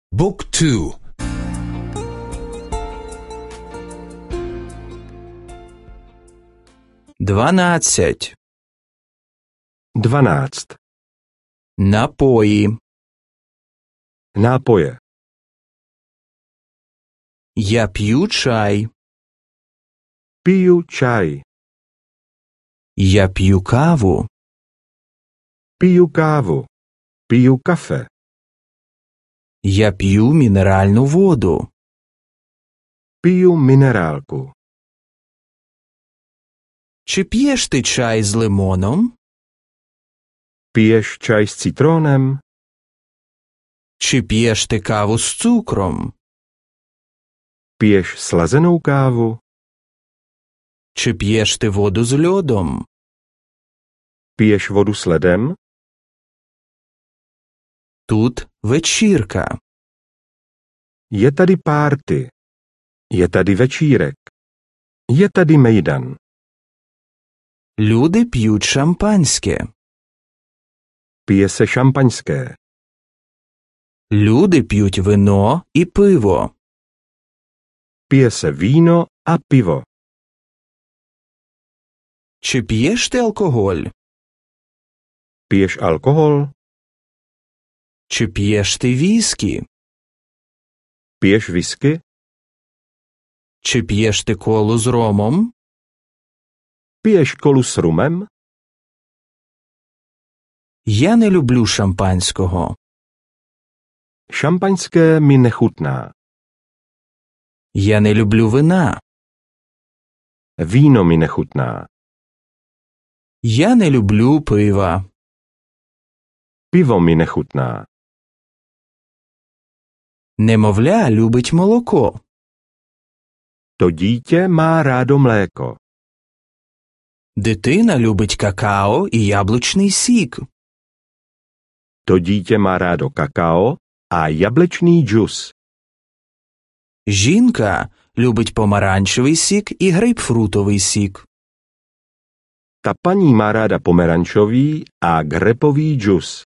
บุ๊กทู12 напої Nápoje. я п'ю чай Piju čaj. я п'ю каву Piju kávu. Piju kafe. я п'ю мінеральну воду Piju minerálku. чи п'єш ти чай з лимоном Piješ čaj s citrónem? чи п'єш ти каву з цукром Piješ slazenou kávu? чи п'єш ти воду з льодом Piješ vodu s ledem? тут вечірка Je tady párty. Je tady večírek. Je tady mejdan. люди п'ють шампанське Pije se šampaňské. люди п'ють вино і пиво Pije se víno a pivo. чи п'єш ти алкоголь Piješ alkohol? чи п'єш ти віскі Piješ whisky? чи п'єш ти колу з ромом Piješ kolu s rumem? я не люблю шампанського Šampaňské mi nechutná. я не люблю вина Víno mi nechutná. я не люблю пива Pivo mi nechutná. немовля любить молоко To dítě má rádo mléko. дитина любить какао і яблучний сік To dítě má rádo kakao a jablečný džus. жінка любить помаранчевий сік і грейпфрутовий сік Ta paní má ráda pomerančový a grepový džus.